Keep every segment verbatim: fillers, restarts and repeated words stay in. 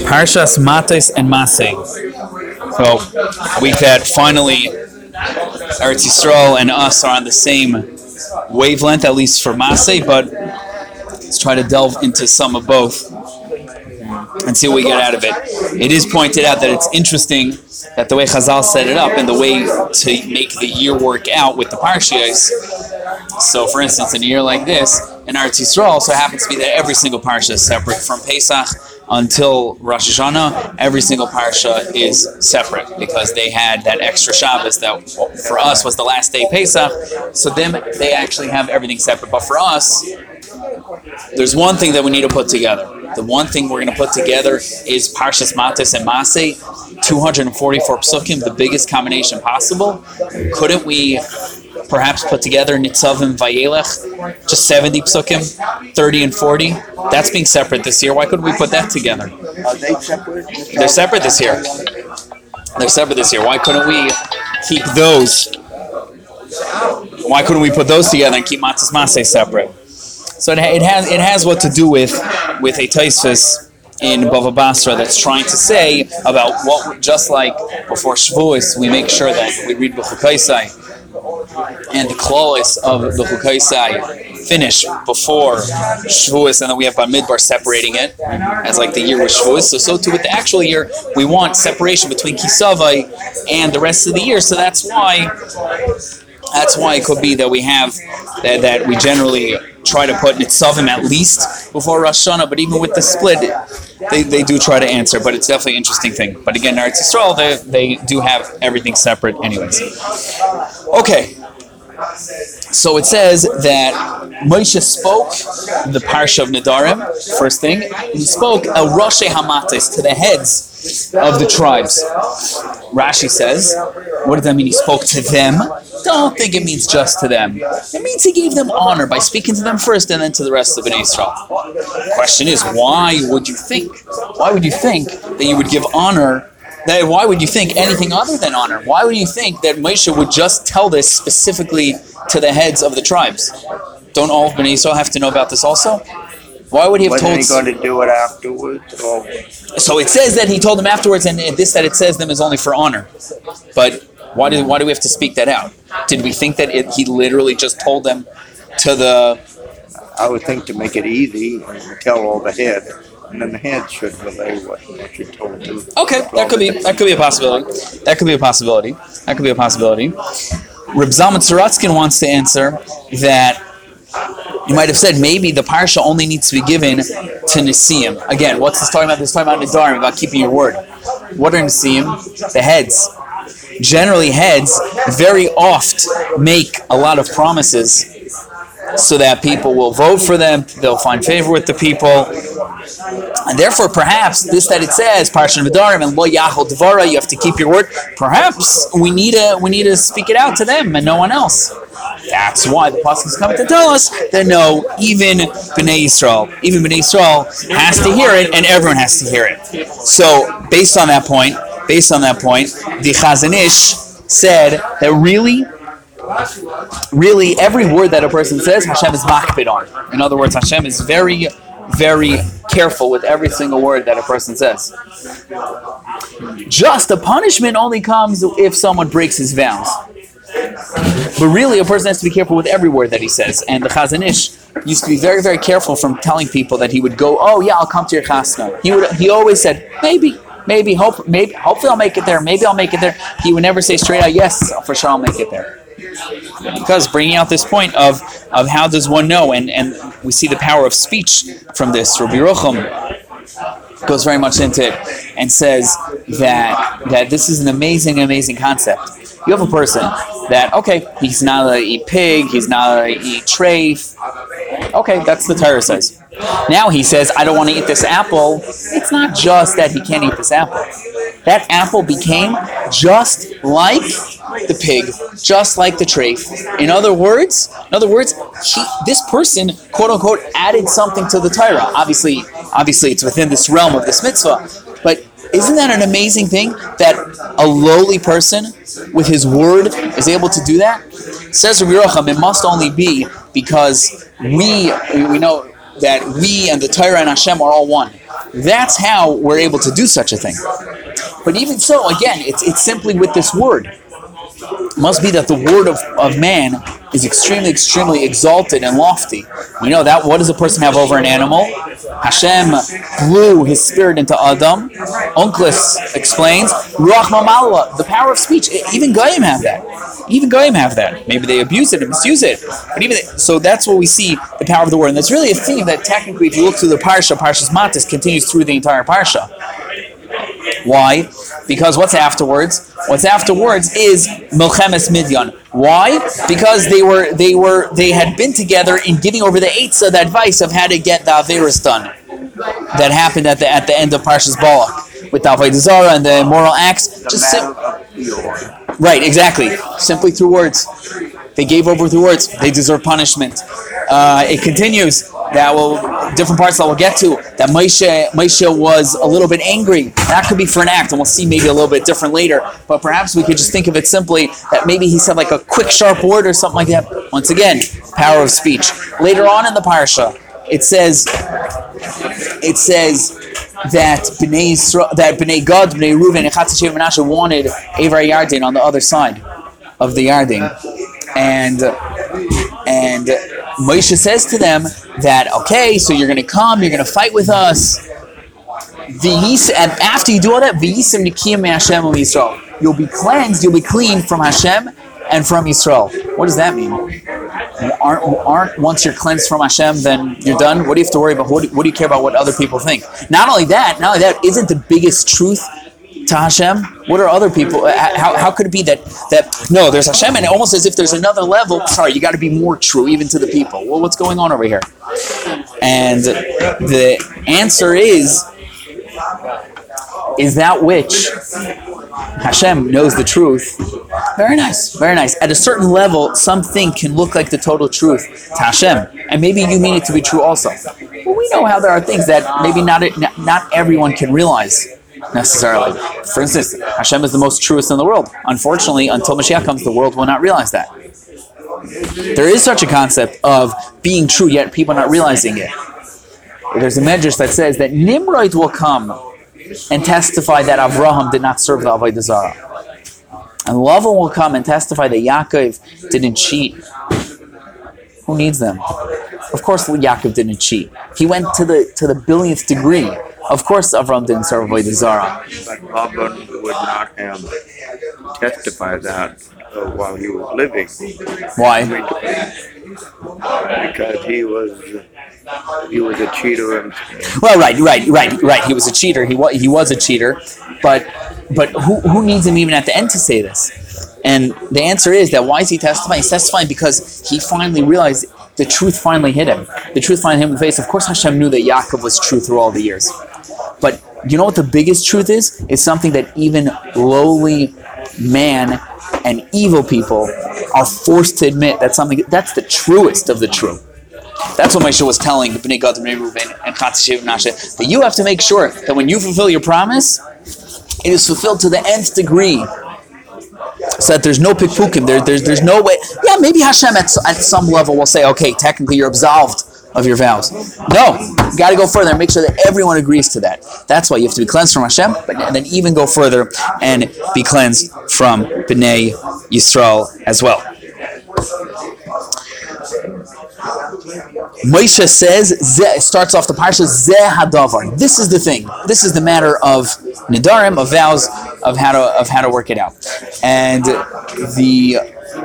Parshas Matos and Masei. So we had finally Eretz Yisrael and us are on the same wavelength, at least for Masei, but let's try to delve into some of both and see what we get out of it. It is pointed out that it's interesting that the way Chazal set it up and the way to make the year work out with the Parshiyos. So, for instance, in a year like this, in Eretz Yisrael, also happens to be that every single parsha is separate from Pesach until Rosh Hashanah. Every single parsha is separate because they had that extra Shabbos that for us was the last day Pesach. So then they actually have everything separate. But for us, there's one thing that we need to put together. The one thing we're going to put together is Parshas Matos and Masei, two hundred forty-four psukim, the biggest combination possible. Couldn't we perhaps put together Nitzavim Vayelech, just seventy psukim, thirty and forty? That's being separate this year. Why couldn't we put that together? Are they separate? They're separate this year. They're separate this year. Why couldn't we keep those? Why couldn't we put those together and keep Matzos Masei separate? So it, it has it has what to do with with a Tosfos in Bava Basra that's trying to say about what, just like before Shavuos, we make sure that we read B'chukaisai and the clause of the Chukaisai finish before Shavuos, and then we have Bamidbar separating it as like the year with Shavuos. So, so too with the actual year, we want separation between Kisavai and the rest of the year. So that's why that's why it could be that we have that, that we generally try to put Nitzavim at least before Rosh Hashanah, but even with the split, they, they do try to answer, but it's definitely an interesting thing. But again, Eretz Yisrael, they, they do have everything separate anyways. Okay, so it says that Moshe spoke the Parsha of Nedarim, first thing, he spoke El Roshei Hamates, to the heads of the tribes. Rashi says, what does that mean? He spoke to them? Don't think it means just to them. It means he gave them honor by speaking to them first and then to the rest of Bnei Israel. The question is, why would you think? Why would you think that you would give honor? That why would you think anything other than honor? Why would you think that Moshe would just tell this specifically to the heads of the tribes? Don't all of Bnei Israel have to know about this also? Why would he have Wasn't told? he going to do it afterwards? Or? So it says that he told them afterwards, and this that it says them is only for honor. But why do why do we have to speak that out? Did we think that it, he literally just told them to the? I would think to make it easy and tell all the head, and then the head should relay what, what you told them. Okay, that could be that could be a possibility. That could be a possibility. That could be a possibility. Reb Zalman Saratskin wants to answer that. You might have said maybe the parsha only needs to be given to Nesiim. Again, what's this talking about? This is talking about Nedarim, about keeping your word. What are Nesiim? The heads. Generally, heads very oft make a lot of promises so that people will vote for them, they'll find favor with the people. And therefore, perhaps, this that it says, Parsha Nedarim and Lo Yachol Dvara, you have to keep your word. Perhaps we need to we need to speak it out to them and no one else. That's why the pasuk is coming to tell us that no, even Bnei Yisrael, even Bnei Yisrael has to hear it, and everyone has to hear it. So, based on that point, based on that point, the Chazon Ish said that really, really every word that a person says, Hashem is makpid on. In other words, Hashem is very, very careful with every single word that a person says. Just a punishment only comes if someone breaks his vows. But really, a person has to be careful with every word that he says. And the Chazon Ish used to be very, very careful from telling people that he would go, "Oh yeah, I'll come to your chasna." He would. He always said, "Maybe, maybe, hope, maybe, hopefully I'll make it there. Maybe I'll make it there." He would never say straight out, "Yes, for sure I'll make it there." Because bringing out this point of of how does one know, and and we see the power of speech from this. Rabbi Yerucham goes very much into it and says that that this is an amazing, amazing concept. You have a person that, okay, he's not going to eat pig, he's not going to eat treif. Okay, that's the Torah says. Now he says, I don't want to eat this apple. It's not just that he can't eat this apple. That apple became just like the pig, just like the treif. In other words, in other words, he, this person, quote unquote, added something to the Torah. Obviously, obviously, it's within this realm of this mitzvah, but isn't that an amazing thing that a lowly person with his word is able to do that? Says Rabbi Yerucham, it must only be because we we know that we and the Torah and Hashem are all one. That's how we're able to do such a thing. But even so, again, it's it's simply with this word. It must be that the word of, of man is extremely, extremely exalted and lofty. We know that. What does a person have over an animal? Hashem blew his spirit into Adam. Onkelos explains, Ruach Mamala, the power of speech. Even Goyim have that. Even Goyim have that. Maybe they abuse it and misuse it. But even so, that's what we see, the power of the word. And that's really a theme that technically, if you look through the Parsha, Parshas Matis continues through the entire Parsha. Why? Because what's afterwards? What's afterwards is Milchemes Midyan. Why? Because they were they were they had been together in giving over the Eitzah, the advice of how to get the Averis done. That happened at the at the end of Parshas Balak with the Avodah Zarah and the immoral acts. The Just sim- battle of right, exactly. Simply through words. They gave over through words. They deserve punishment. Uh, it continues that will different parts that we'll get to. That Moshe Moshe was a little bit angry. That could be for an act, and we'll see maybe a little bit different later. But perhaps we could just think of it simply that maybe he said like a quick, sharp word or something like that. Once again, power of speech. Later on in the parsha, it says it says that Bnei Yisrael, that Bnei Gad, Bnei Reuven, and Chatzishev Menashe wanted Evar Yarden on the other side of the Yarden, and and Moshe says to them that, okay, so you're going to come, you're going to fight with us. V'yis, and after you do all that, V'yisim Nikiyim Hashem and Yisrael. You'll be cleansed, you'll be clean from Hashem and from Yisrael. What does that mean? Aren't, aren't once you're cleansed from Hashem, then you're done? What do you have to worry about? What do, what do you care about what other people think? Not only that, not only that, isn't the biggest truth to Hashem? What are other people? How, how could it be that, that, no, there's Hashem, and almost as if there's another level, sorry, you got to be more true, even to the people. Well, what's going on over here? And the answer is, is that which Hashem knows the truth. Very nice, very nice. At a certain level, something can look like the total truth to Hashem, and maybe you mean it to be true also. Well, we know how there are things that maybe not not everyone can realize necessarily. For instance, Hashem is the most truest in the world. Unfortunately, until Mashiach comes, the world will not realize that. There is such a concept of being true, yet people not realizing it. There's a medrash that says that Nimrod will come and testify that Avraham did not serve the Avodah Zarah. And Lavan will come and testify that Yaakov didn't cheat. Who needs them? Of course Yaakov didn't cheat. He went to the to the billionth degree. Of course Avraham didn't serve Avodah Zarah. But Laban would not have testified that uh, while he was living. Why? Because he was he was a cheater. And well, right, right, right, right. He was a cheater. He was he was a cheater, but but who who needs him even at the end to say this? And the answer is that why is he testifying? He's testifying because he finally realized the truth finally hit him. The truth finally hit him in the face. Of course, Hashem knew that Yaakov was true through all the years, but you know what the biggest truth is? It's something that even lowly man and evil people are forced to admit that something that's the truest of the true. That's what Moshe was telling the Bnei Gad, Bnei Reuven, and Chatzishev Menashe, that you have to make sure that when you fulfill your promise, it is fulfilled to the nth degree, so that there's no pikpukim, there, there's there's no way. Yeah, maybe Hashem at at some level will say, okay, technically you're absolved of your vows. No, you got to go further and make sure that everyone agrees to that. That's why you have to be cleansed from Hashem, but and then even go further and be cleansed from Bnei Yisrael as well. Moshe says, Zeh, starts off the parsha, Zeh hadavar. This is the thing. This is the matter of nidarim, of vows, of how to of how to work it out. And the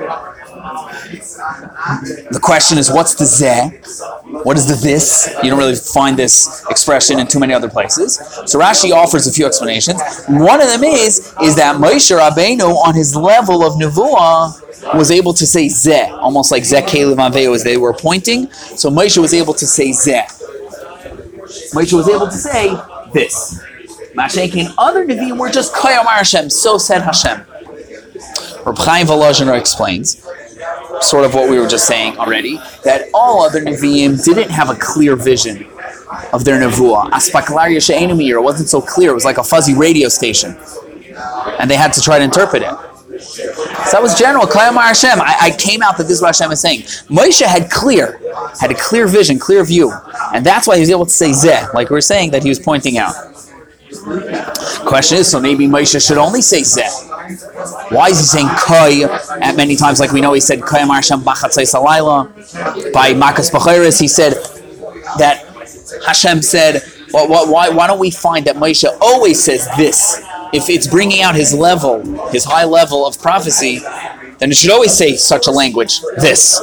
the question is, what's the Zeh? What is the this? You don't really find this expression in too many other places. So Rashi offers a few explanations. One of them is is that Moshe Rabbeinu, on his level of nevuah, was able to say Zeh, almost like Zeh Kelev Aveo as they were pointing. So Moshe was able to say Zeh. Moshe was able to say this. Mashenkin, other Nevi'im were just Koyamar Hashem, so said Hashem. Reb Chaim Volozhiner explains, sort of what we were just saying already, that all other Nevi'im didn't have a clear vision of their Nevuah. Aspaklaria She'enu Meir, it wasn't so clear, it was like a fuzzy radio station. And they had to try to interpret it. So that was general. Koyamar Hashem. I, I came out that this is what Hashem is saying. Moshe had clear, had a clear vision, clear view, And that's why he was able to say zeh, like we were saying that he was pointing out. Question is, so maybe Moshe should only say zeh. Why is he saying kai at many times? Like we know he said kai amar Hashem b'chatzos halayla. By Makas B'chayres he said that Hashem said, well, why, why don't we find that Moshe always says this? If it's bringing out his level, his high level of prophecy, then it should always say such a language, this.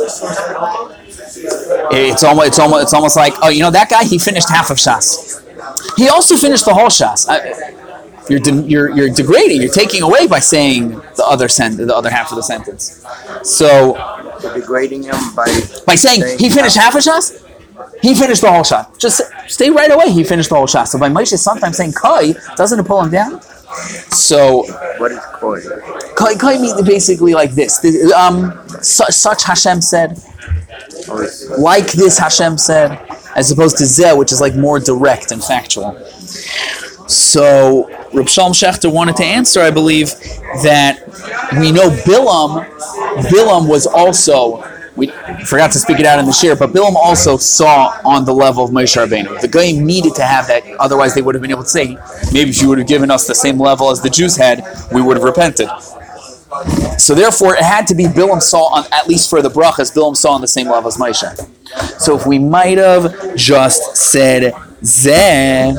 It's almost, it's almost, it's almost like, oh, you know, that guy, he finished half of Shas. He also finished the whole Shas. I, you're, de- you're, you're degrading, you're taking away by saying the other sen- the other half of the sentence. So, You're degrading him by by saying, saying he finished half of Shas, he finished the whole Shas. Just stay right away, he finished the whole Shas. So by Moshe sometimes saying Kai, doesn't it pull him down? So, what is koi? Kai, Kai means basically like this. The, um, su- such Hashem said, Oh, it's- like this Hashem said, as opposed to Zeh, which is like more direct and factual. So, Reb Shalom Schechter wanted to answer, I believe, that we know Bilam, Bilam was also, we forgot to speak it out in the shir, but Bilam also saw on the level of Moshe Rabbeinu. The guy needed to have that, otherwise they would have been able to say, maybe if you would have given us the same level as the Jews had, we would have repented. So therefore, it had to be Bilam saw, on, at least for the brachas, Bilam saw on the same level as Moshe. So if we might have just said Zeh,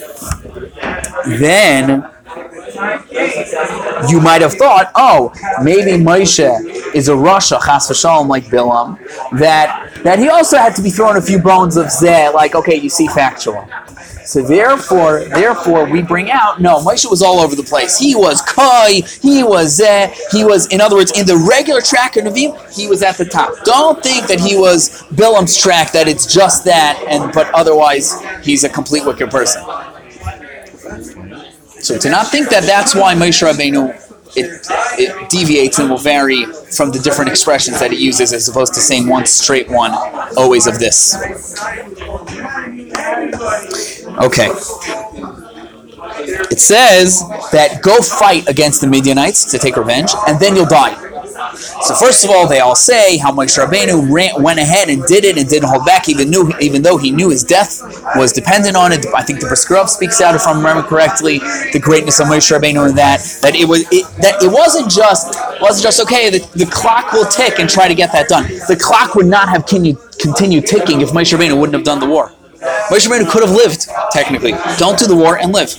then you might have thought, oh, maybe Moshe is a Rasha, chas v'shalom, like Bilam, that that he also had to be thrown a few bones of Zeh, like, okay, you see factual. So therefore, therefore, we bring out, no, Moshe was all over the place. He was Kai, he was Zeh, he was, in other words, in the regular track of Nevi'im, he was at the top. Don't think that he was Bilam's track, that it's just that, and but otherwise, he's a complete wicked person. So to not think that that's why Moshe Rabbeinu, it, it deviates and will vary from the different expressions that he uses as opposed to saying one straight one, always of this. Okay. It says that go fight against the Midianites to take revenge, and then you'll die. So first of all, they all say how Moshe Rabbeinu ran, went ahead and did it and didn't hold back, even knew, even though he knew his death was dependent on it. I think the Briskerov speaks out, if I remember correctly, the greatness of Moshe Rabbeinu in that that it was it, that it wasn't just wasn't just okay. The, the clock will tick and try to get that done. The clock would not have continued continued ticking if Moshe Rabbeinu wouldn't have done the war. Moshe Rabbeinu could have lived technically. Don't do the war and live.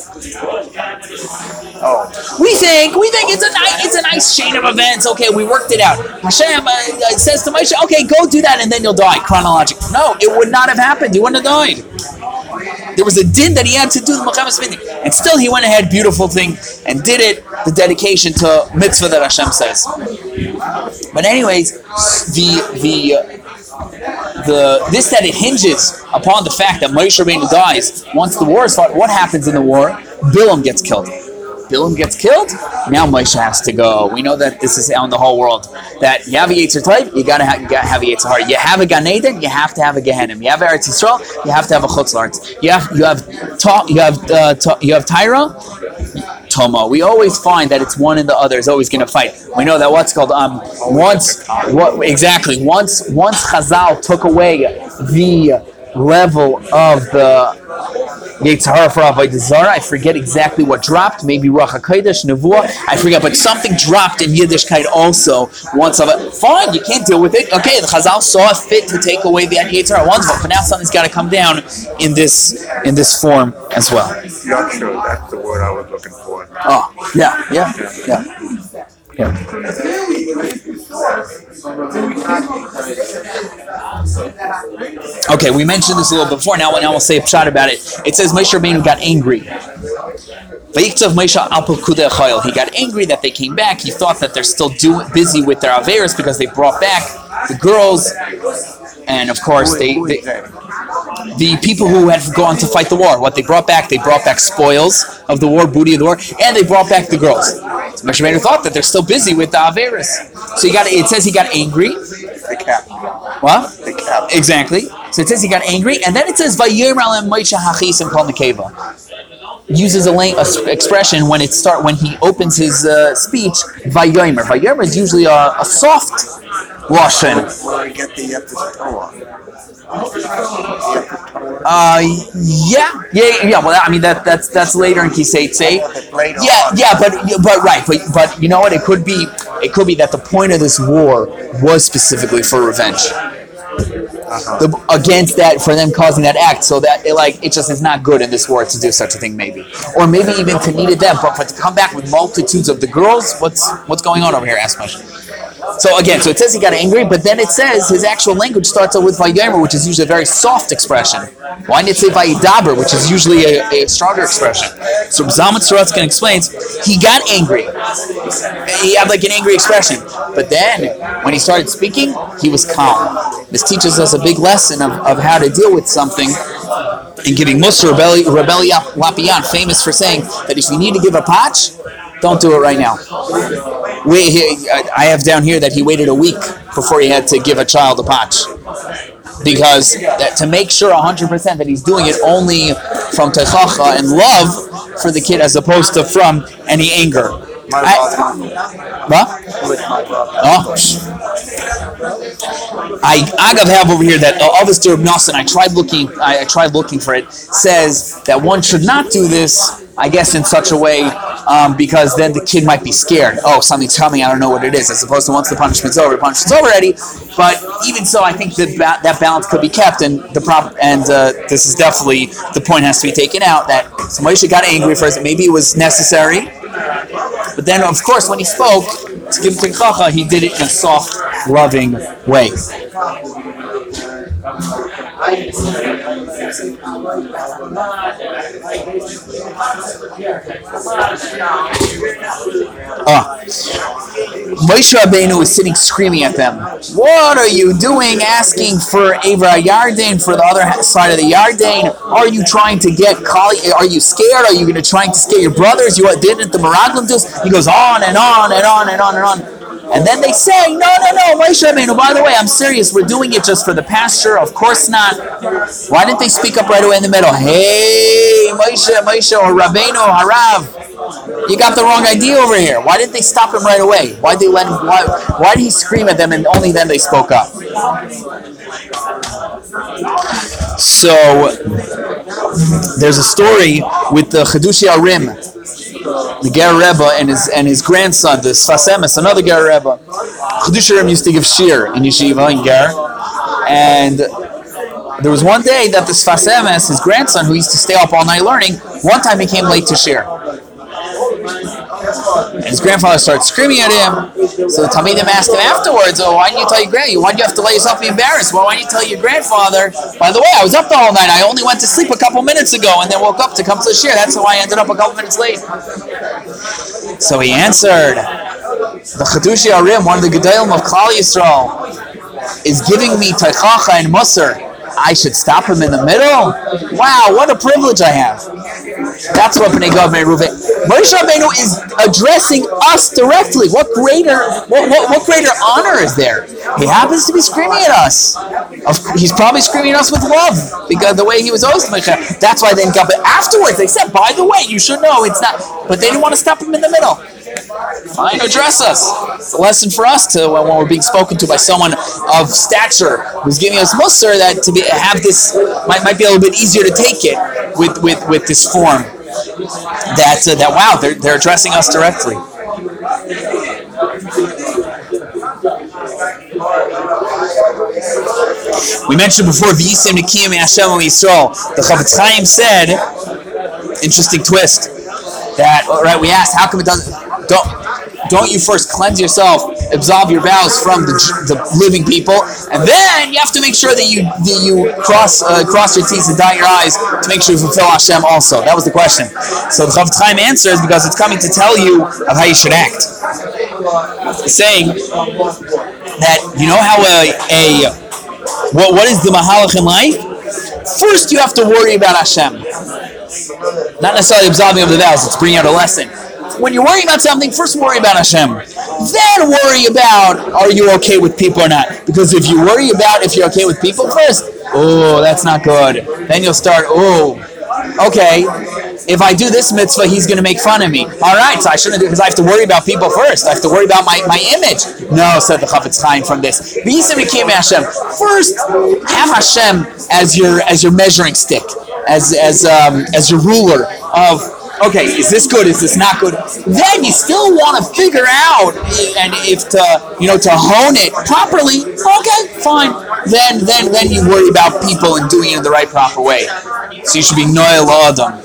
Oh, We think, we think it's a nice, it's a nice chain of events. Okay, we worked it out. Hashem uh, says to Moshe, okay, go do that and then you'll die, chronologically. No, it would not have happened. He wouldn't have died. There was a din that he had to do the Milchemes Midian. And still he went ahead, beautiful thing, and did it, the dedication to mitzvah that Hashem says. But anyways, the, the, uh, the this that it hinges upon the fact that Moshe Rabbeinu dies once the war is fought. What happens in the war? Bilam gets killed. Bilam gets killed, now Moshe has to go. We know that this is out in the whole world. That you have a Yetzer Tov, you gotta have, you gotta have a Yetzer Hara. You have a Gan Eden, you have to have a Gehenna. You have Eretz Yisrael, you have to have a Chutz La'aretz. You have you have ta, you have uh, ta, you have Tyra, Toma. We always find that it's one and the other is always going to fight. We know that what's called um once what exactly once once Chazal took away the level of the Yetzer Hara for Avodah Zarah. I forget exactly what dropped. Maybe Ruach HaKodesh, Nevuah. I forget, but something dropped in Yiddishkeit also. Once of it, fine, you can't deal with it. Okay, the Chazal saw fit to take away the Yetzer Hara. Wonderful, but now something's got to come down in this in this form as well. not sure that's the word I was looking for. Oh, yeah, yeah, yeah. Yeah. Okay, we mentioned this a little before. Now, now we'll say a pshat about it. It says Moshe Rabbeinu got angry. He got angry that they came back. He thought that they're still doing busy with their averos because they brought back the girls, and of course they, they the people who had gone to fight the war. What they brought back, they brought back spoils of the war, booty of the war, and they brought back the girls. So Moshe Rabbeinu thought that they're still busy with the averos. So he got. It says he got angry. The cap. What? The cap. Exactly. So it says he got angry, and then it says Vayomer alem Moshe hachisim kol nekeva. Uses a, lang- a sp- expression when it start when he opens his uh, speech. Vayomer. Vayomer is usually a, a soft lashon. Where I get the Yetzer Torah. Uh, yeah, yeah, yeah. Well, I mean that that's that's later in Kiseitse. Yeah, yeah, but but right, but but you know what? It could be it could be that the point of this war was specifically for revenge. Uh-huh. The, against that, for them causing that act, so that it, like it just is not good in this war to do such a thing, maybe, or maybe even to need it then, but, but to come back with multitudes of the girls, what's what's going on over here? Ask Moshe. So again, so it says he got angry, but then it says his actual language starts out with Vayomer, which is usually a very soft expression. Why didn't it say Vayidaber, which is usually a, a stronger expression? So Zalman Sorotzkin explains he got angry. He had like an angry expression, but then when he started speaking, he was calm. This teaches us a big lesson of, of how to deal with something. And giving Musar Rabbi Lapian, famous for saying that if you need to give a patch, don't do it right now. Wait, I have down here that he waited a week before he had to give a child a patch, because that, to make sure one hundred percent that he's doing it only from techacha and love for the kid, as opposed to from any anger. I, what? Oh. I Agav have over here that uh, Avos Dereb Nosson, I tried looking I, I tried looking for it, says that one should not do this, I guess, in such a way um, because then the kid might be scared. Oh, something's coming, I don't know what it is, as opposed to once the punishment's over, the punishment's over already. But even so, I think that ba- that balance could be kept, and the prop and uh, this is definitely, the point has to be taken out that so Moshe got angry first, maybe it was necessary, but then of course when he spoke to give Techacha, he did it in a soft, loving way. Ah. Moshe Rabbeinu is sitting screaming at them. What are you doing asking for Eivra Yarden, for the other side of the Yarden? Are you trying to get Kali? Are you scared? Are you going to try to scare your brothers? You didn't the Meraglim do this? He goes on and on and on and on and on. And then they say, no, no, no, Moshe Rabbeinu, by the way, I'm serious. We're doing it just for the pasture. Of course not. Why didn't they speak up right away in the middle? Hey, Moshe, Moshe, or Rabbeinu, Harav, you got the wrong idea over here. Why didn't they stop him right away? Why did they let him? Why, why did he scream at them and only then they spoke up? So there's a story with the Chedushi Arim, the Ger Rebbe, and his and his grandson, the Sfas Emes, another Ger Rebbe. Chedushi Arim used to give shir in yeshiva in Ger, and there was one day that the Sfas Emes, his grandson, who used to stay up all night learning, one time he came late to shir. And his grandfather started screaming at him. So the Talmidim asked him afterwards, "Oh, why didn't you tell your grand? Why did you have to let yourself be embarrassed? Well, why didn't you tell your grandfather? By the way, I was up the whole night. I only went to sleep a couple minutes ago, and then woke up to come to the shir. That's how I ended up a couple minutes late." So he answered, "The Chedushi Arim, one of the Gedolim of Klal Yisrael, is giving me Teichacha and Musar. I should stop him in the middle? Wow, what a privilege I have." That's what Bnei Gad Bnei Reuven. Moshe Rabbeinu is addressing us directly. What greater, what, what, what greater honor is there? He happens to be screaming at us. He's probably screaming at us with love because the way he was always Moshe. That's why they didn't come. But afterwards, they said, "By the way, you should know it's not." But they didn't want to stop him in the middle. Fine, address us. It's a lesson for us to when we're being spoken to by someone of stature who's giving us musar, that to be have this might might be a little bit easier to take it with with, with this form. That uh, that wow, they're they're addressing us directly. We mentioned before, V'yisem Nikiyim Hashem Yisrael. The Chavetz Chaim said, interesting twist, that right? We asked, how come it doesn't? Don't don't you first cleanse yourself, absolve your vows from the, the living people, and then you have to make sure that you that you cross uh, cross your T's and dot your I's to make sure you fulfill Hashem also. That was the question. So the Chavetz Chaim answers because it's coming to tell you of how you should act. It's saying that you know how a, a what what is the mahalach in life? First you have to worry about Hashem, not necessarily absolving of the vows. It's bringing out a lesson. When you're worrying about something, first worry about Hashem. Then worry about, are you okay with people or not? Because if you worry about if you're okay with people first, oh, that's not good. Then you'll start, oh, okay. if I do this mitzvah, he's going to make fun of me. All right, so I shouldn't do it because I have to worry about people first. I have to worry about my, my image. No, said the Chafetz Chaim from this. First, have Hashem as your as your measuring stick, as as um, as your ruler of. Okay, is this good? Is this not good? Then you still want to figure out, and if to you know to hone it properly. Okay, fine. Then then then you worry about people and doing it in the right proper way. So you should be noel adam.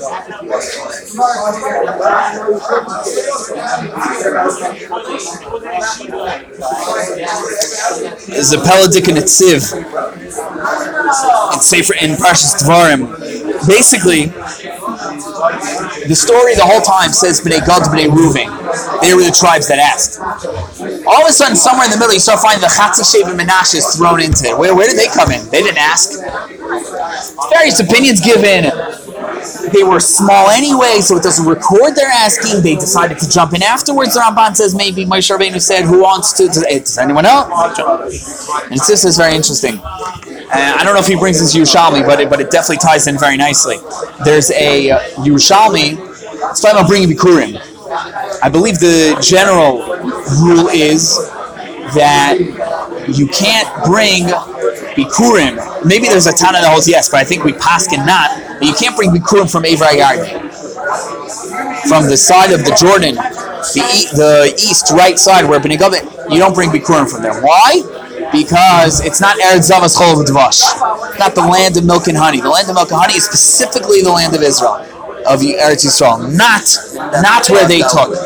There's a Peladik and Netziv in Sefer in Parshas Dvarim. Basically, the story the whole time says Bnei Gad, Bnei Reuven. They were the tribes that asked. All of a sudden, somewhere in the middle, you start finding the Chatzi Sheva Menashe is thrown into it. Where, where did they come in? They didn't ask. Various opinions given. They were small anyway, so it doesn't record their asking. They decided to jump in afterwards. The Ramban says maybe Moshe Rabbeinu said, "Who wants to?" Does anyone else? And this is very interesting. Uh, I don't know if he brings this Yerushalmi, but it, but it definitely ties in very nicely. There's a uh, Yerushalmi. It's talking about bringing Bikurim. I believe the general rule is that you can't bring Bikurim. Maybe there's a Tana that holds yes, but I think we paskin not. But you can't bring Bikurim from Eivra Yarden. From the side of the Jordan, the e- the east, right side where Bnei Gad, you don't bring Bikurim from there. Why? Because it's not Eretz Zavas Chol V'Dvash. It's not the land of milk and honey. The land of milk and honey is specifically the land of Israel, of Eretz Yisrael, not not where they took.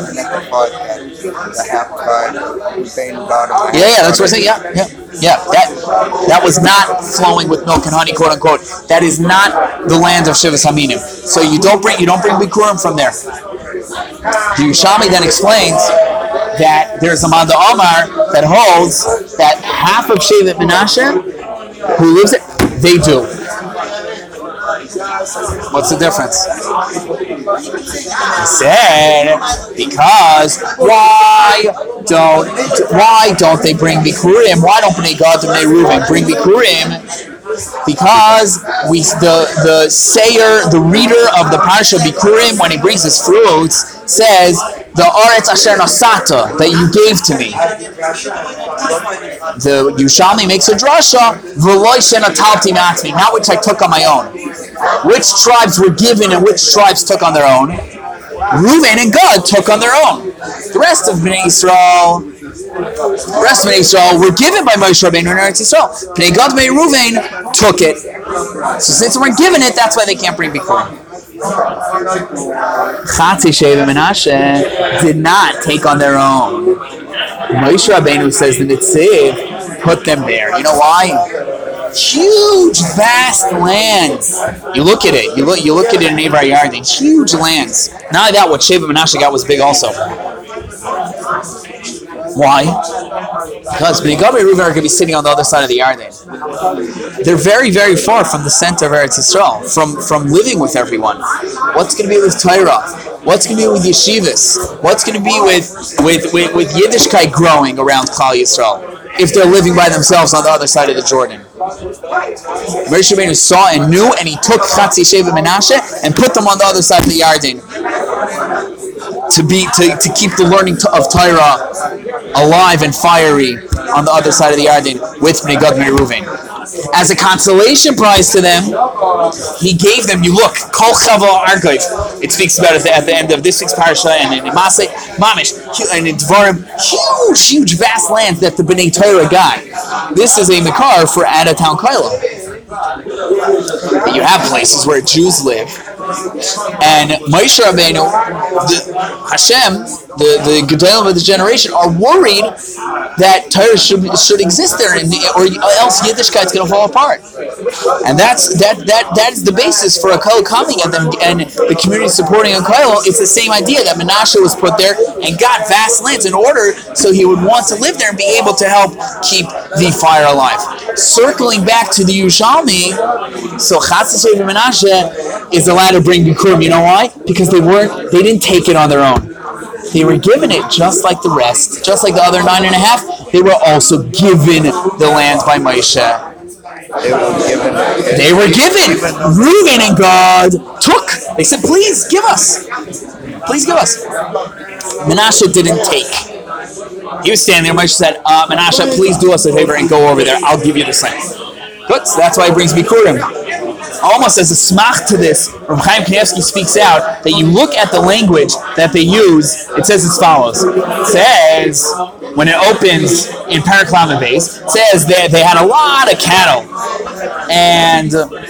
Yeah, yeah, that's what I'm saying. Yeah, yeah, yeah. That that was not flowing with milk and honey, quote unquote. That is not the land of Shivas Haminim. So you don't bring you don't bring Bikurim from there. The Yerushalmi then explains that there's a Manda Omar that holds that half of Shevet Menashe, who lives it, they do. What's the difference? He said, because why don't why don't they bring Bikurim? Why don't Bnei Gad and Bnei Reuven bring Bikurim? Because we the the sayer, the reader of the Parsha Bikurim, when he brings his fruits, says the Aretz Asher Nasata that you gave to me. The Yerushalmi makes a drasha, V'loi shenatalti ma'atzmi, not which I took on my own. Which tribes were given and which tribes took on their own? Reuven and Gad took on their own. The rest of Bnei Yisrael, the rest of Bnei Yisrael were given by Moshe Rabbeinu in Eretz Yisrael. Bnei Gad, Bnei Reuven took it. So since they weren't given it, that's why they can't bring Bikurim. Chatzi Sheva Menashe did not take on their own. Moshe Rabbeinu says the Netziv put them there. You know why? Huge, vast lands. You look at it. You look. You look at it in Eivra Yarden. Huge lands. Not only that, what Sheva Menashe got was big also. Why? Because Bnei Gad and Reuven are going to be sitting on the other side of the Yarden. They're very, very far from the center of Eretz Yisrael, from from living with everyone. What's going to be with Torah? What's going to be with yeshivas? What's going to be with with with, with Yiddishkeit growing around Klal Yisrael if they're living by themselves on the other side of the Jordan? Moshe Rabbeinu saw and knew, and he took Chatzi Sheva Menashe and put them on the other side of the Yarden to be to, to keep the learning of Torah alive and fiery on the other side of the Yarden with Bnei Gad and Bnei Reuven. As a consolation prize to them, he gave them, you look, Kol Chava Argov. It speaks about it at the end of this week's parasha, and in Masei, Mamish, and in Dvarim, huge, huge, vast lands that the Bnei Torah got. This is a Makar for Adatown Kaila. You have places where Jews live, and Moshe Rabbeinu, the Hashem, the the Gedolim of the generation, are worried that Torah should should exist there, and or else Yiddishkeit is going to fall apart. And that's that that that is the basis for a Koil coming and them and the community supporting a Koil. It's the same idea that Menashe was put there and got vast lands in order so he would want to live there and be able to help keep the fire alive. Circling back to the Yerushalmi, so Chatzi Sheva Menashe is allowed to bring Bikurim. You know why? Because they weren't, they didn't take it on their own. They were given it just like the rest, just like the other nine and a half. They were also given the land by Moshe. They were given. They were given. Reuben and God took. They said, please give us. Please give us. Menashe didn't take. He was standing there. Moshe said, uh, Menashe, please do us a favor and go over there. I'll give you the land. Good. So that's why he brings Bikurim. Almost as a smach to this, Rav Chaim Kanievsky speaks out that you look at the language that they use. It says as follows. It says, when it opens in Paraklam base, it says that they had a lot of cattle. And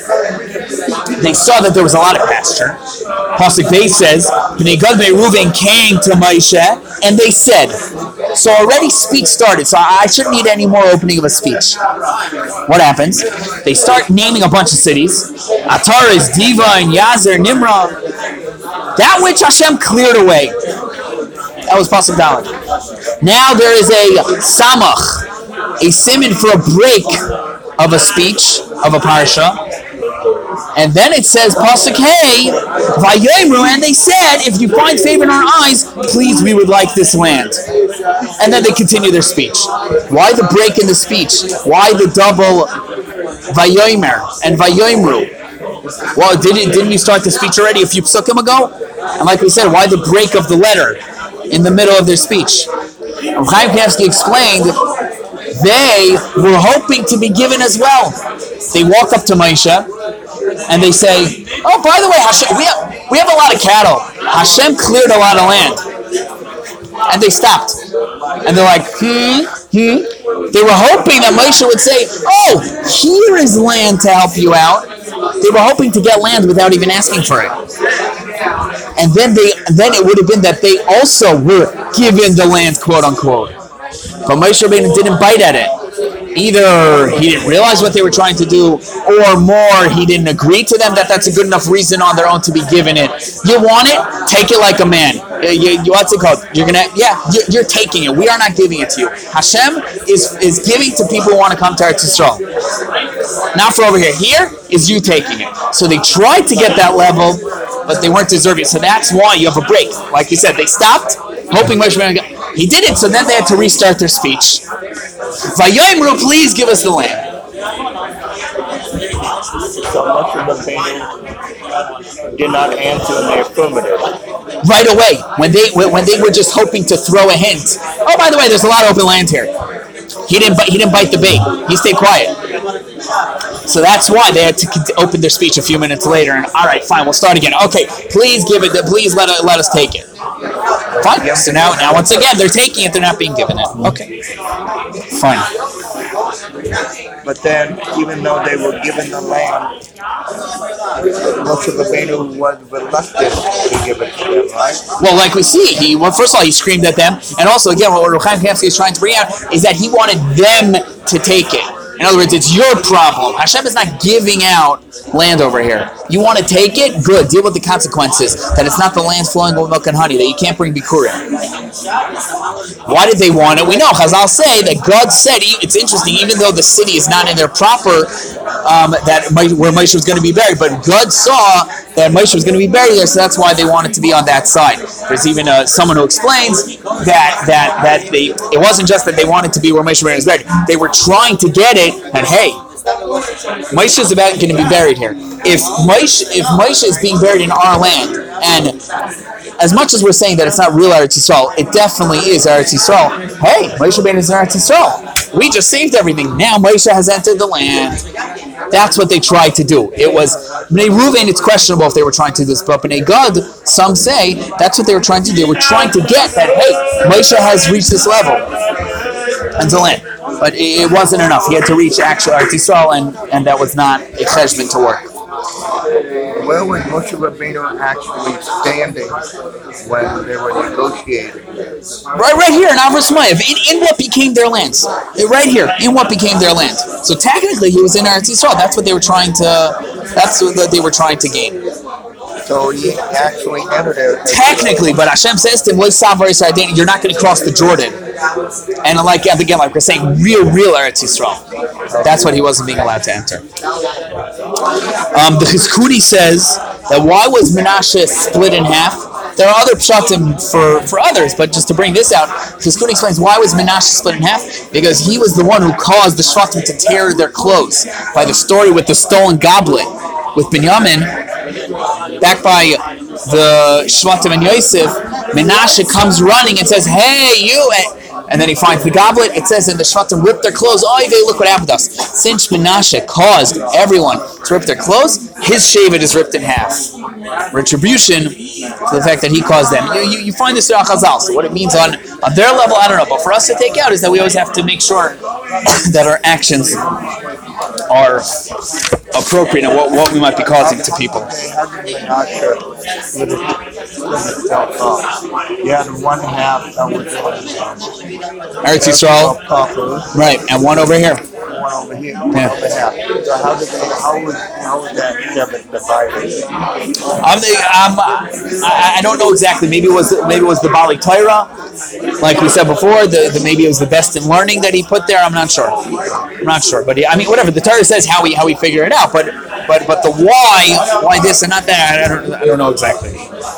they saw that there was a lot of pasture. Pasuk Base says, Bnei Gad Bnei Reuven came to Moshe, and they said. So already speech started, so I shouldn't need any more opening of a speech. What happens? They start naming a bunch of cities. Ataris, Diva, and Yazer, Nimrah. That which Hashem cleared away. That was Pasuk Dalet. Now there is a samach, a simon for a break of a speech, of a parsha. And then it says, Pasuk Hey, Vayomru, and they said, if you find favor in our eyes, please, we would like this land. And then they continue their speech. Why the break in the speech? Why the double Vayomer and Vayomru? Well, didn't, didn't you start the speech already a few psukim ago? And like we said, why the break of the letter in the middle of their speech? Rav Chaim Kanievsky explained, they were hoping to be given as well. They walk up to Moshe and they say, oh, by the way, Hashem, we have, we have a lot of cattle. Hashem cleared a lot of land. And they stopped. And they're like, hmm, hmm. They were hoping that Moshe would say, oh, here is land to help you out. They were hoping to get land without even asking for it. And then they, then it would have been that they also were given the land, quote unquote. But Moshe Rabbeinu didn't bite at it. Either he didn't realize what they were trying to do, or more, he didn't agree to them that that's a good enough reason on their own to be given it. You want it? Take it like a man. You, you, what's it called? You're gonna, yeah, you're, you're taking it. We are not giving it to you. Hashem is is giving to people who want to come to Eretz Yisrael. Not for over here. Here is you taking it. So they tried to get that level, but they weren't deserving. So that's why you have a break. Like you said, they stopped, hoping Moshe Rabbeinu. He didn't. So then they had to restart their speech. Vayomru, please give us the land. So Moshe Rabbeinu did not answer in the affirmative. Right away, when they when they were just hoping to throw a hint. Oh, by the way, there's a lot of open land here. He didn't bite, he didn't bite the bait. He stayed quiet. So that's why they had to open their speech a few minutes later. And all right, fine, we'll start again. Okay, please give it. Please let let us take it. Fine. So now, now once again, they're taking it. They're not being given it. Okay. Fine. But then, even though they were given the land, Moshe Rabbeinu was reluctant to give it to them, right? Well, like we see, he well, first of all, he screamed at them. And also, again, what Rav Chaim Kanievsky is trying to bring out is that he wanted them to take it. In other words, it's your problem. Hashem is not giving out land over here. You want to take it? Good. Deal with the consequences. That it's not the land flowing with milk and honey. That you can't bring Bikurim. Why did they want it? We know. Chazal say that God said, it's interesting, even though the city is not in their proper, um, that where Moshe was going to be buried, but God saw that Moshe was going to be buried there, so that's why they wanted to be on that side. There's even uh, someone who explains that that that they it wasn't just that they wanted to be where Moshe was buried. They were trying to get it, and hey, Moshe is about going to be buried here. If Moshe, if Moshe is being buried in our land, and as much as we're saying that it's not real Eretz Yisrael, it definitely is Eretz Yisrael. Hey, Moshe Rabbeinu is in Eretz Yisrael. We just saved everything. Now Moshe has entered the land. That's what they tried to do. It was Bnei Reuven. It's questionable if they were trying to do this, but Bnei Gad, some say that's what they were trying to do. They were trying to get that. Hey, Moshe has reached this level and to land, but it wasn't enough. He had to reach actual Eretz Yisrael, and and that was not a cheshbon to work. Where was Moshe Rabbeinu actually standing when they were negotiating? Right, right here in Avros Moav, in, in what became their lands. Right here, in what became their land. So technically, he was in Eretz Yisrael. That's what they were trying to. That's what they were trying to gain. So he actually entered it. Technically, but Hashem says to him, "You're not going to cross the Jordan." And like again, like we're saying, real, real Eretz Yisrael. That's what he wasn't being allowed to enter. Um, the Chizkuni says that why was Menashe split in half? there are other pshatim for, for others, but just to bring this out, Chizkuni explains why was Menashe split in half? Because he was the one who caused the Shvatim to tear their clothes by the story with the stolen goblet with Binyamin, back by the Shvatim and Yosef. Menashe comes running and says, "Hey, you!" And then he finds the goblet. It says, and the Shvatim ripped their clothes. Oh, they look what happened to us. Since Menashe caused everyone to rip their clothes, his shevet is ripped in half. Retribution to the fact that he caused them. You, you, you find this in Chazal. So what it means on, on their level, I don't know. But for us to take out is that we always have to make sure that our actions are appropriate and what, what we might be causing to people. How did Menashe split itself up? You had one half that was on Eretz Yisrael, copper, right, and one over here. one over here, one Yeah. over here. So how did they, how was, how was that shevet divided? I'm the, um, I, I don't know exactly. Maybe it was maybe it was the Bali Torah, like we said before. The, the maybe it was the best in learning that he put there. I'm not sure. I'm not sure. But he, I mean, whatever. The Torah says how we how we figure it out. But but but the why why this and not that. I don't I don't know exactly.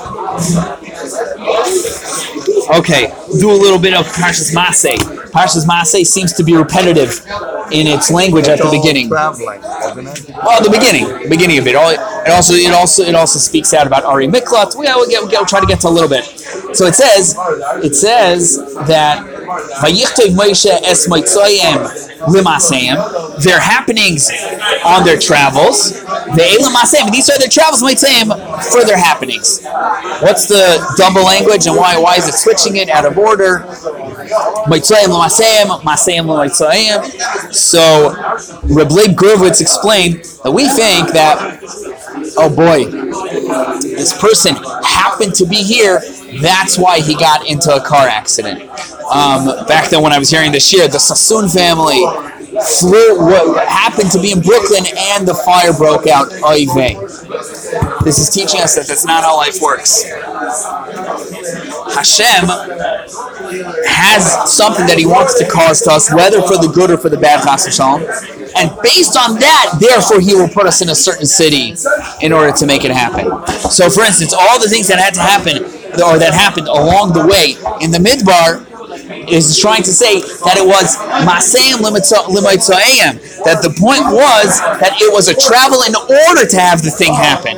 Okay, do a little bit of Parshas Maseh. Parshas Maseh seems to be repetitive in its language at the beginning. Traveling, isn't it? Well, the beginning, beginning of it. All it also, it also, it also speaks out about Ari Miklat. We will get, we'll try to get to a little bit. So it says, it says that Vayichtov Moshe es Motzayim Limaseim. Their happenings on their travels. Ve'elam Maseim. These are their travels. Motzayim for their happenings. What's the double language and why? Why is it switching it out of order? Motzayim Limaseim, Maseim Limaseim. So Reb Leib Gurvitz explained that we think that, oh boy, this person happened to be here. That's why he got into a car accident. Um, back then when I was hearing this year, the Sassoon family flew, what happened to be in Brooklyn, and the fire broke out. Oy vey. This is teaching us that that's not how life works. Hashem has something that he wants to cause to us, whether for the good or for the bad, chas v'shalom. And based on that, therefore, he will put us in a certain city in order to make it happen. So, for instance, all the things that had to happen, or that happened along the way in the Midbar, is trying to say that it was Maseim Limaitzoayim, that the point was that it was a travel in order to have the thing happen.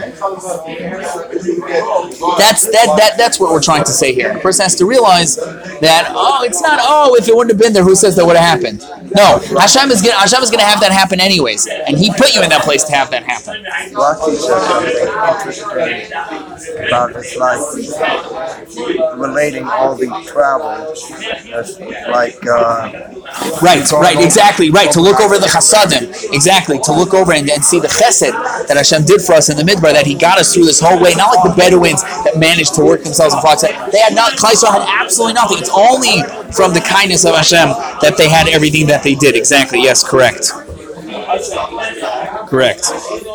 That's that that that's what we're trying to say here. The person has to realize that, oh, it's not, oh, if it wouldn't have been there, who says that would have happened? No, Hashem is gonna Hashem is gonna have that happen anyways, and He put you in that place to have that happen. Rashi says something interesting about it's like relating all these travels, as like uh, Right, right, exactly, right. To look over the chasadim, exactly. To look over and, and see the chesed that Hashem did for us in the Midbar, that He got us through this whole way. Not like the Bedouins that managed to work themselves in flocks. They had not. Klal Yisrael had absolutely nothing. It's only from the kindness of Hashem that they had everything that they did. Exactly. Yes, correct. Correct.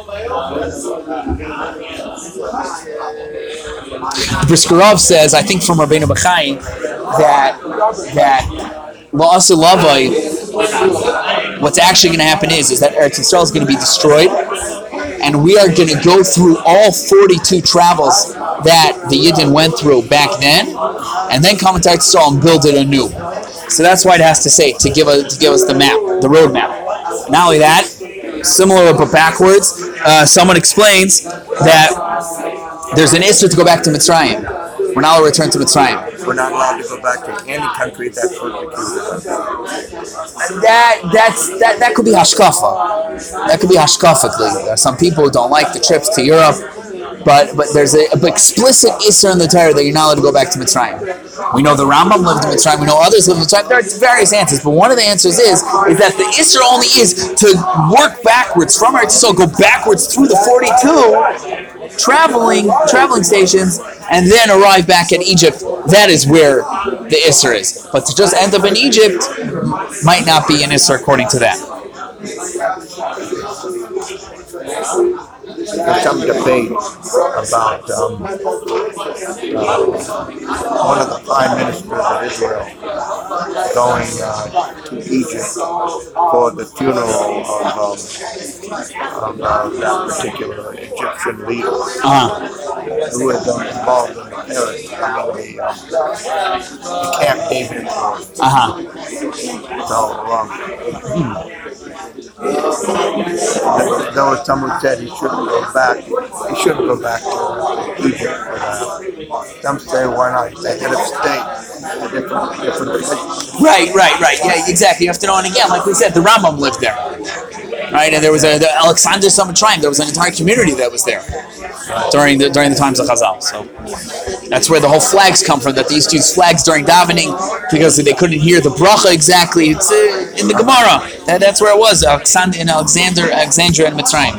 Briskerov says, I think from Rabbeinu Bachai, that that La'aseh Lavai, what's actually going to happen is, is that Eretz Yisrael is going to be destroyed, and we are going to go through all forty-two travels that the Yidden went through back then, and then come to Eretz Yisrael and build it anew. So that's why it has to say, to give us, to give us the map, the road map. Not only that, similar but backwards, uh, someone explains that there's an issue to go back to Mitzrayim. We're not allowed to return to Mitzrayim. we're not allowed to go back to any country that persecuted us. That that's that that could be hashkafa. That could be hashkafically. There are some people who don't like the trips to Europe, but but there's a, a explicit issur in the Torah that you're not allowed to go back to Mitzrayim. We know the Rambam lived in Mitzrayim. We know others lived in Mitzrayim. There are various answers, but one of the answers is is that the issur only is to work backwards from Eretz Yisrael, go backwards through the forty-two traveling traveling stations, and then arrive back at Egypt. That is where the issur is. But to just end up in Egypt might not be an issur according to that. There's some debate about um, uh, one of the prime ministers of Israel going uh, to Egypt for the funeral of, um, of uh, that particular Egyptian leader Uh-huh. who had been involved in Kinneret, I mean the, um, the Camp David Accord. Uh huh. So, um, there was someone who said he shouldn't go back. He shouldn't go back to Egypt for that. Some say, why not? He's the head of state. A different, different religion. Right, right, right. Yeah, exactly. You have to know. And again, like we said, the Rambam lived there, right? And there was a the Alexander Summit Tribe. There was an entire community that was there during the during the times of Chazal. So that's where the whole flags come from. That they used to use flags during davening because they couldn't hear the bracha exactly. It's uh, in the Gemara. That, that's where it was. Alexander in Alexander, Alexandria, and Mitzrayim.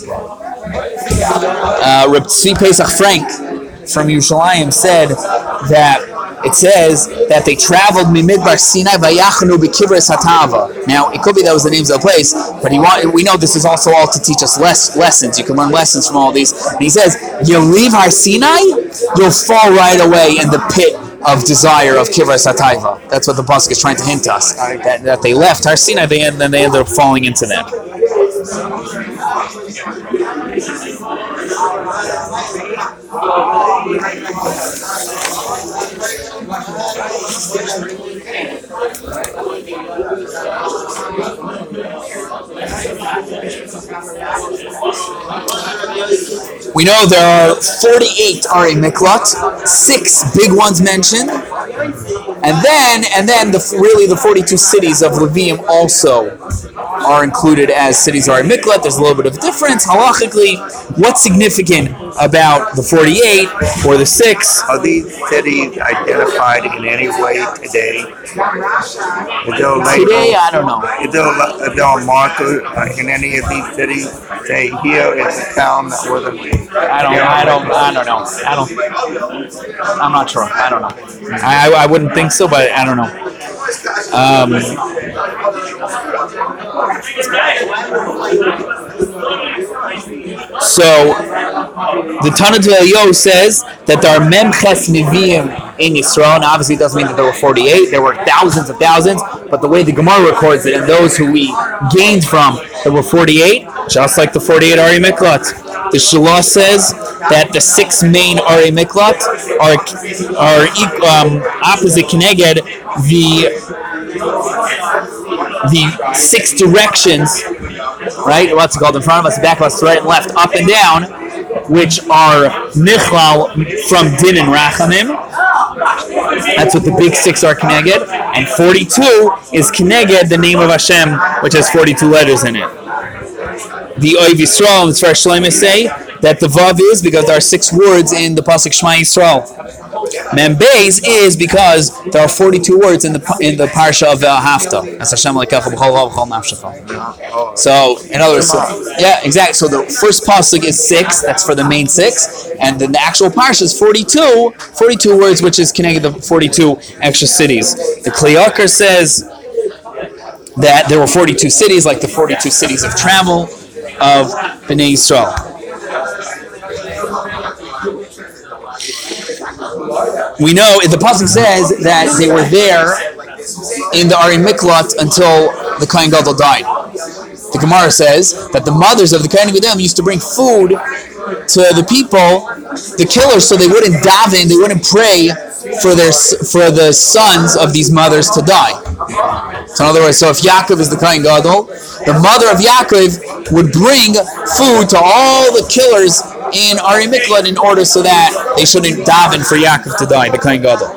Uh, Reb Tzvi Pesach Frank from Yerushalayim said that. It says that they traveled Mimidbar Sinai vayachnu b'kibres hatava. Now, it could be that was the names of the place, but he want, we know this is also all to teach us less, lessons. You can learn lessons from all these. And he says, you leave Har Sinai, you'll fall right away in the pit of desire of kibres hatava. That's what the pasuk is trying to hint us. That, that they left Har Sinai, they, and then they ended up falling into that. We know there are forty-eight Ari Miklat, six big ones mentioned, and then and then the really the forty-two cities of Levium also are included as cities Ari Miklat. There's a little bit of difference halachically. What's significant about the forty-eight or the six? Are these cities identified in any way today? Is there a label? Today, I don't know. Is there a, is there a marker uh, in any of these cities? Say, here is a town that wasn't. I don't. I don't. I don't know. I don't. I'm not sure. I don't know. I I wouldn't think so, but I don't know. Um. So the Tanna D'Eliyahu says that there are Memches Nevi'im in Yisrael. Now, obviously, it doesn't mean that there were forty-eight. There were thousands of thousands. But the way the Gemara records it, and those who we gained from, there were forty-eight, just like the forty-eight Ari Miklat. The Shalah says that the six main Ari Miklat are are um, opposite Keneged the the six directions, right? What's it called? In front of us, back of us, right and left, up and down, which are Nichlal from Din and Rachamim. That's what the big six are Keneged. And forty-two is Keneged, the name of Hashem, which has forty-two letters in it. The Oiv Yisrael, as far as Shlomo say, that the Vav is because there are six words in the Pasuk Shema Yisrael. Mem Beis is because there are forty-two words in the in the parsha of Hafta. As Hashem leikacha b'chol lov b'chol nafshecha. So, in other words, so, yeah, exactly. So the first pasuk is six. That's for the main six, and then the actual parsha is forty-two. forty-two words, which is connected to forty-two extra cities. The Kli Yakar says that there were forty-two cities, like the forty-two cities of travel of Bnei Yisrael. We know, the pasuk says that they were there in the Ari Miklat until the Kohen Gadol died. The Gemara says that the mothers of the Kohen Gadol used to bring food to the people, the killers, so they wouldn't daven, they wouldn't pray for their for the sons of these mothers to die. So in other words, so if Yaakov is the Kohen Gadol, the mother of Yaakov would bring food to all the killers in Ari Miklat in order so that they shouldn't daven for Yaakov to die, the Kohen Gadol.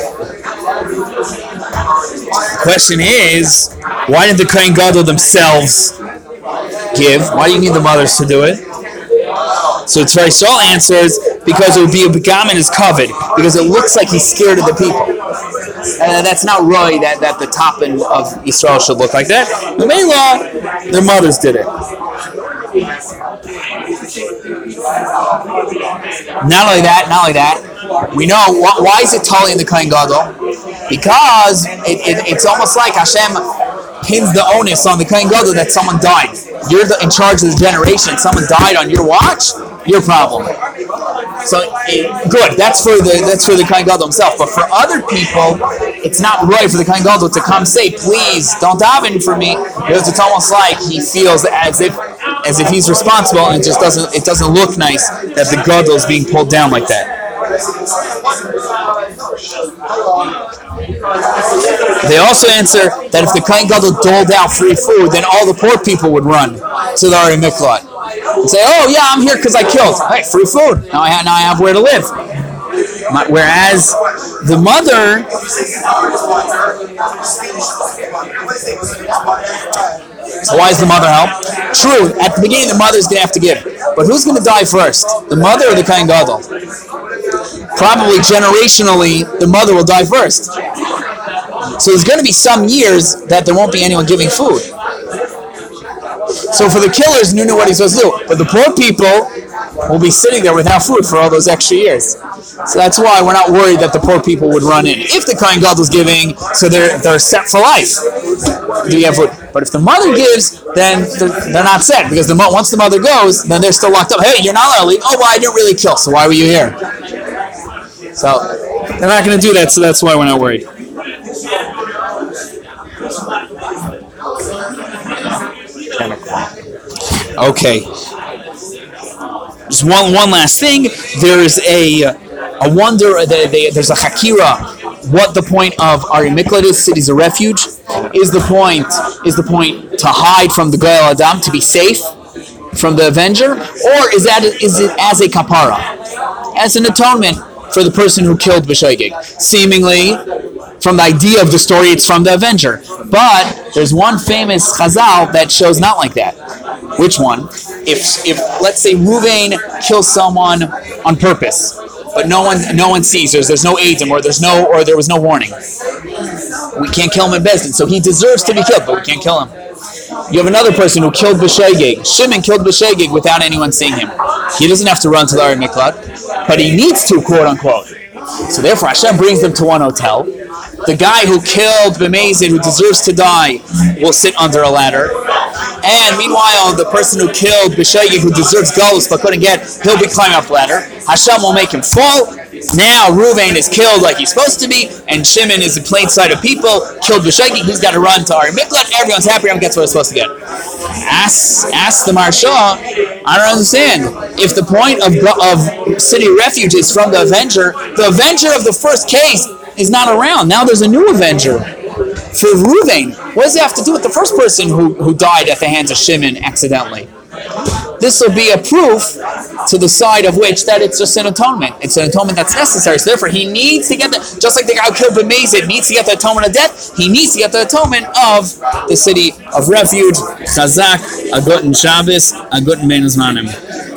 The question is, why did the Kohen Gadol themselves give? Why do you need the mothers to do it? So Tzvi Yisrael answers, because it would be a begam in his covet, because it looks like he's scared of the people. And that's not right that, that the top end of Yisrael should look like that. The main law, their mothers did it. Not only that, not only that, we know, wh- why is it Tali in the Kohen Gadol? Because it, it, it's almost like Hashem pins the onus on the Kohen Gadol that someone died. You're the, in charge of the generation. Someone died on your watch, your problem. So it, good. That's for the that's for the Kohen Gadol himself. But for other people, it's not right for the Kohen Gadol to come say, "Please don't daven for me," because it's almost like he feels as if as if he's responsible, and it just doesn't it doesn't look nice that the Gadol is being pulled down like that. They also answer that if the Kohen Gadol doled out free food, then all the poor people would run to the Ari Miklat and say, "Oh yeah, I'm here because I killed. Hey, free food. Now I have, now I have where to live." Whereas the mother, so why does the mother help? True, at the beginning the mother's going to have to give. But who's going to die first? The mother or the Kohen Gadol? Probably generationally, the mother will die first. So there's going to be some years that there won't be anyone giving food. So for the killers, Nu knew what he's supposed to do. But the poor people will be sitting there without food for all those extra years. So that's why we're not worried that the poor people would run in. If the Kohen Gadol is giving, so they're they're set for life. Do you have food? But if the mother gives, then they're, they're not set, because the mo- once the mother goes, then they're still locked up. Hey, you're not allowed to leave. Oh, well, I didn't really kill, so why were you here? So they're not going to do that, so that's why we're not worried. Okay. Just one one last thing. There's a a wonder. They, they, there's a hakira. What the point of Ari Miklat is? Cities of refuge. Is the point is the point to hide from the Goel Adam, to be safe from the avenger, or is that is it as a kapara, as an atonement for the person who killed B'Shoigeg? Seemingly, from the idea of the story, it's from the avenger. But there's one famous chazal that shows not like that. Which one? If if let's say Ruvain kills someone on purpose, but no one no one sees, there's there's no aidim, or there's no or there was no warning, we can't kill him in Bezdin, so he deserves to be killed, but we can't kill him. You have another person who killed B'Shoigeg. Shimon killed B'Shoigeg without anyone seeing him. He doesn't have to run to the Ari Miklat, but he needs to, quote unquote. So therefore, Hashem brings them to one hotel. The guy who killed B'Mezid, who deserves to die, will sit under a ladder. And meanwhile, the person who killed B'Shoigeg, who deserves galus but couldn't get, he'll be climbing up the ladder. Hashem will make him fall. Now Ruvain is killed like he's supposed to be, and Shimon is in plain sight of people, killed B'Shoigeg. He's got to run to Ari Miklat. Everyone's happy. Everyone gets what it's supposed to get. Ask, ask the Marsha, I don't understand. If the point of, of city refuge is from the avenger, the avenger of the first case is not around. Now there's a new avenger. For Ruvain, what does it have to do with the first person who, who died at the hands of Shimon accidentally? This will be a proof to the side of which that it's just an atonement. It's an atonement that's necessary. So therefore, he needs to get the, just like the guy who killed B'Mezid needs to get the atonement of death, he needs to get the atonement of the city of refuge. Chazak, a guten Shabbos, a guten Bein Uzmanim.